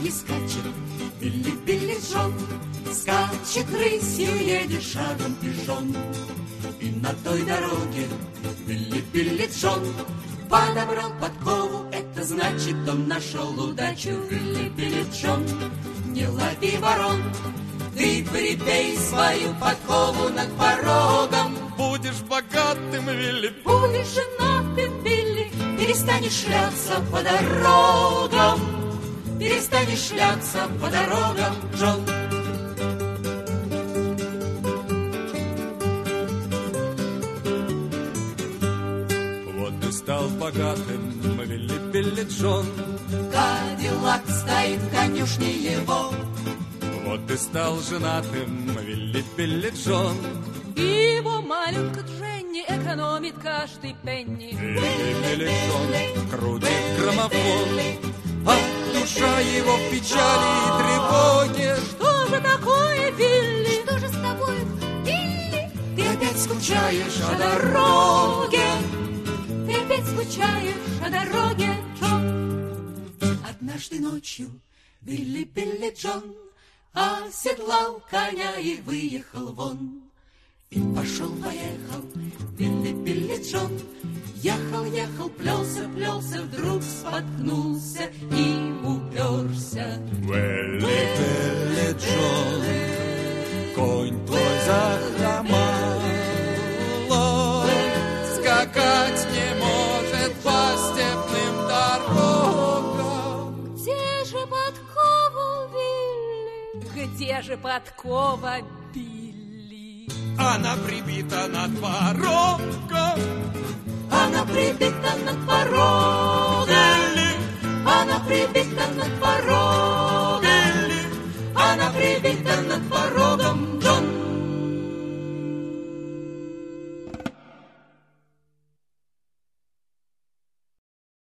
дороге скачет Вилли, Билли Джон. Скачет рысью, едет шагом пешон. И на той дороге Вилли, Билли Джон подобрал подкову, это значит, он нашел удачу. Вилли, Билли Джон, не лови ворон, ты прибей свою подкову над порогом. Будешь богатым, Вилли, будешь женатым, Вилли, перестанешь шляться по дорогам, перестанешь шляться по дорогам, Джон. Вот и стал богатым, Вилли, Билли Джон. Кадиллак стоит в конюшне его. Вот и стал женатым, Вилли, Билли Джон. И его маленькая Дженни экономит каждый пенни. Вилли, Билли Джон крутит граммофон, а душа его в печали и тревоге. Что же такое, Вилли? Что же с тобой, Вилли? Ты опять скучаешь о дороге. Ты опять скучаешь о дороге, Джон. Однажды ночью Вилли, Билли Джон оседлал коня и выехал вон. И пошел-поехал Вилли, Билли Джон. Ехал, ехал, плелся, плелся, вдруг споткнулся и уперся. Вилли, Билли Джон, конь твой захромал, скакать не может по степным дорогам. Где же подкова, Вилли? Где же подкова, Билли? Она прибита над порогом. Она прибита над порогом. Вилли, Она прибита над порогом.